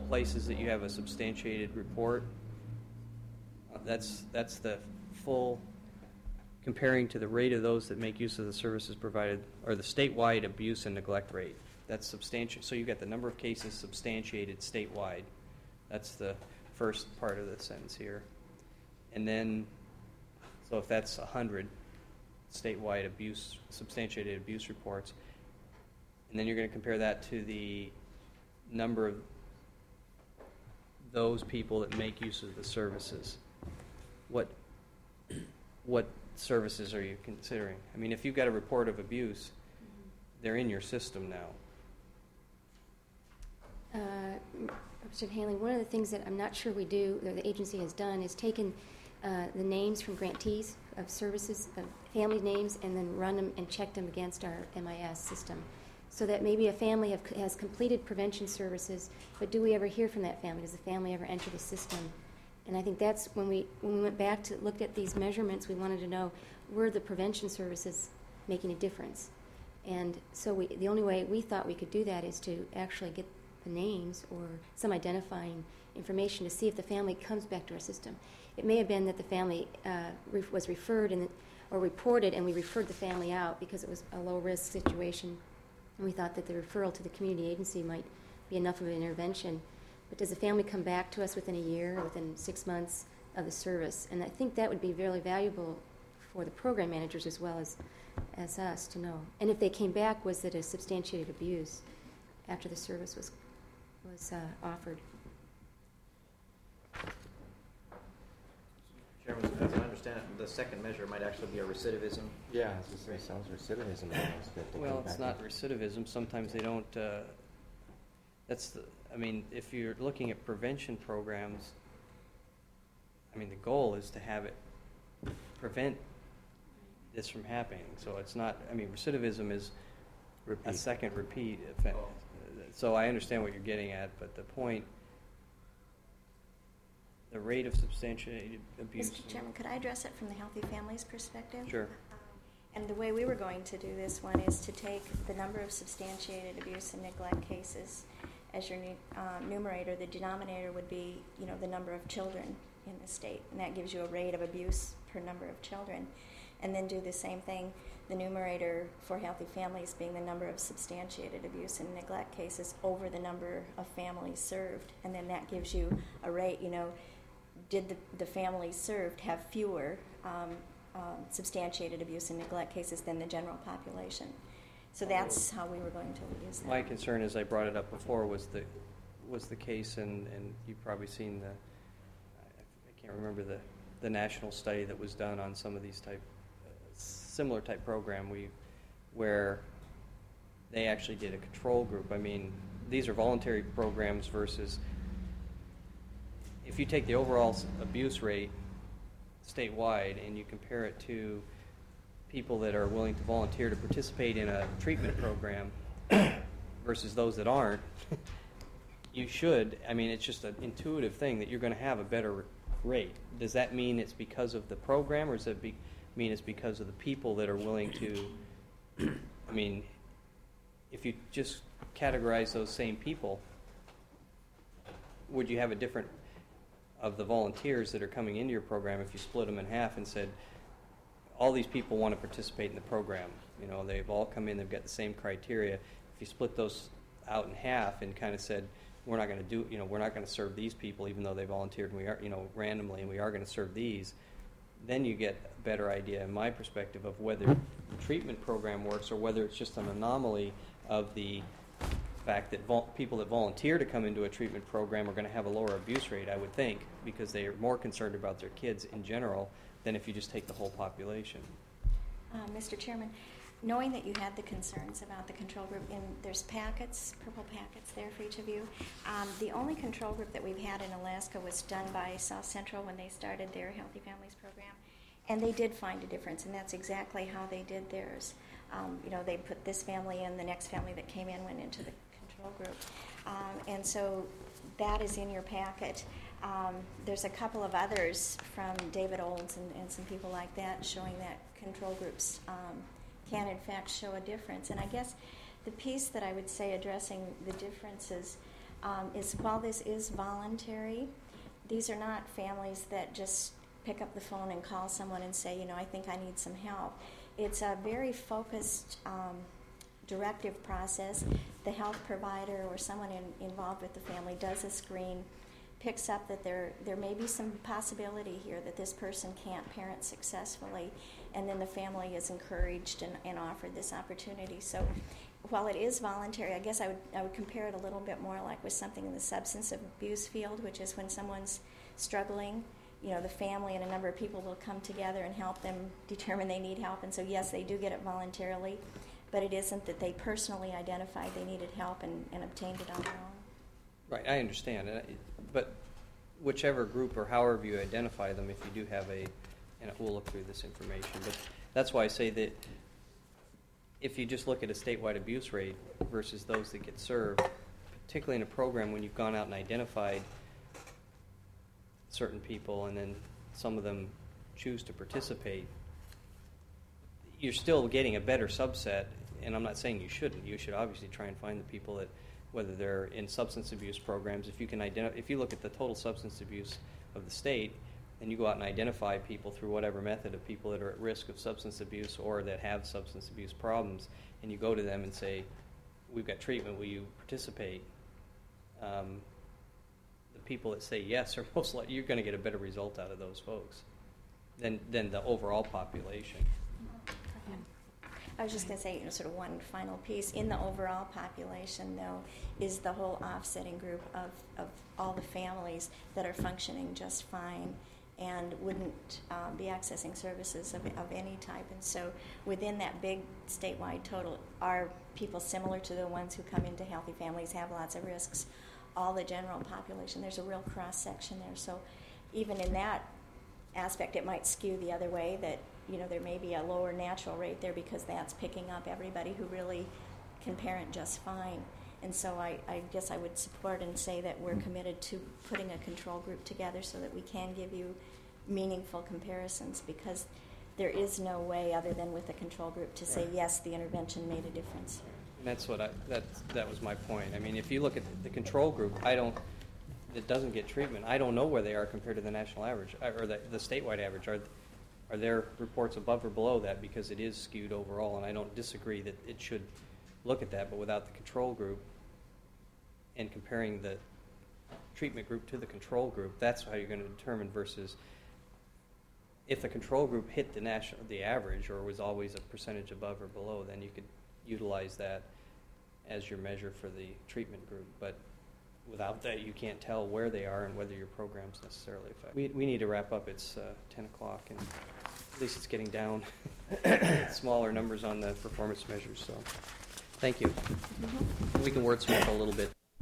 places that you have a substantiated report, that's the full, comparing to the rate of those that make use of the services provided, or the statewide abuse and neglect rate. That's substantial. So you got the number of cases substantiated statewide. That's the first part of the sentence here. And then, so if that's 100 statewide abuse, substantiated abuse reports, and then you're going to compare that to the number of those people that make use of the services. What services are you considering? I mean, if you've got a report of abuse, they're in your system now. Representative Haley, one of the things that I'm not sure we do, or the agency has done, is taken the names from grantees of services, of family names, and then run them and check them against our MIS system. So that maybe a family has completed prevention services, but do we ever hear from that family? Does the family ever enter the system? And I think that's when we went back to look at these measurements, we wanted to know, were the prevention services making a difference? And so the only way we thought we could do that is to actually get the names or some identifying information to see if the family comes back to our system. It may have been that the family was referred or reported, and we referred the family out because it was a low-risk situation, and we thought that the referral to the community agency might be enough of an intervention. But does the family come back to us within a year or within 6 months of the service? And I think that would be very valuable for the program managers as well as us to know. And if they came back, was it a substantiated abuse after the service was offered? Chairman, as I understand it, the second measure might actually be a recidivism. Yeah, as it sounds recidivism. Well, it's not recidivism. Sometimes they don't. If you're looking at prevention programs, I mean, the goal is to have it prevent this from happening. So it's not. I mean, recidivism is a second repeat offense. So I understand what you're getting at, but the point. The rate of substantiated abuse. Mr. Chairman, could I address it from the Healthy Families perspective? Sure. And the way we were going to do this one is to take the number of substantiated abuse and neglect cases as your numerator. The denominator would be, the number of children in the state, and that gives you a rate of abuse per number of children. And then do the same thing, the numerator for Healthy Families being the number of substantiated abuse and neglect cases over the number of families served. And then that gives you a rate, did the families served have fewer substantiated abuse and neglect cases than the general population? So that's how we were going to use that. My concern, as I brought it up before, was the case, and you've probably seen I can't remember the national study that was done on some of these similar type program where they actually did a control group. I mean, these are voluntary programs versus if you take the overall abuse rate statewide and you compare it to people that are willing to volunteer to participate in a treatment program versus those that aren't, you should, it's just an intuitive thing that you're going to have a better rate. Does that mean it's because of the program, or does it mean it's because of the people that are willing to, if you just categorize those same people, would you have a different of the volunteers that are coming into your program if you split them in half and said, all these people want to participate in the program. They've all come in, they've got the same criteria. If you split those out in half and kind of said, we're not going to we're not going to serve these people even though they volunteered and we are, randomly, and we are going to serve these, then you get a better idea, in my perspective, of whether the treatment program works or whether it's just an anomaly of the fact that people that volunteer to come into a treatment program are going to have a lower abuse rate, I would think, because they are more concerned about their kids in general than if you just take the whole population. Mr. Chairman, knowing that you had the concerns about the control group, and there's packets, purple packets there for each of you. The only control group that we've had in Alaska was done by South Central when they started their Healthy Families program. And they did find a difference, and that's exactly how they did theirs. They put this family in, the next family that came in went into the control group. And so that is in your packet. There's a couple of others from David Olds and some people like that showing that control groups can in fact show a difference. And I guess the piece that I would say addressing the differences, is while this is voluntary, these are not families that just pick up the phone and call someone and say, I think I need some help. It's a very focused directive process. The health provider or someone involved with the family does a screen, picks up that there may be some possibility here that this person can't parent successfully, and then the family is encouraged and offered this opportunity. So while it is voluntary, I guess I would compare it a little bit more like with something in the substance abuse field, which is when someone's struggling, the family and a number of people will come together and help them determine they need help. And so, yes, they do get it voluntarily, but it isn't that they personally identified they needed help and obtained it on their own. Right, I understand. But whichever group or however you identify them, if you do have we'll look through this information. But that's why I say that if you just look at a statewide abuse rate versus those that get served, particularly in a program when you've gone out and identified certain people and then some of them choose to participate, you're still getting a better subset. And I'm not saying you shouldn't. You should obviously try and find the people that, whether they're in substance abuse programs, if you look at the total substance abuse of the state, and you go out and identify people through whatever method of people that are at risk of substance abuse or that have substance abuse problems, and you go to them and say, we've got treatment, will you participate? The people that say yes are most likely, you're going to get a better result out of those folks than the overall population. I was just going to say, sort of one final piece. In the overall population, though, is the whole offsetting group of all the families that are functioning just fine and wouldn't be accessing services of any type. And so within that big statewide total are people similar to the ones who come into healthy families, have lots of risks, all the general population. There's a real cross-section there. So even in that aspect, it might skew the other way, that there may be a lower natural rate there because that's picking up everybody who really can parent just fine. And so I guess I would support and say that we're committed to putting a control group together so that we can give you meaningful comparisons, because there is no way other than with a control group to say, yes, the intervention made a difference. And that's that was my point. I mean, if you look at the control group, that doesn't get treatment, I don't know where they are compared to the national average or the statewide average. Are their reports above or below that, because it is skewed overall? And I don't disagree that it should look at that, but without the control group and comparing the treatment group to the control group, that's how you're going to determine. Versus if the control group hit the average or was always a percentage above or below, then you could utilize that as your measure for the treatment group. But without that, you can't tell where they are and whether your program's necessarily effective. We need to wrap up. It's 10 o'clock, and at least it's getting down smaller numbers on the performance measures. So thank you. We can wordsmith a little bit.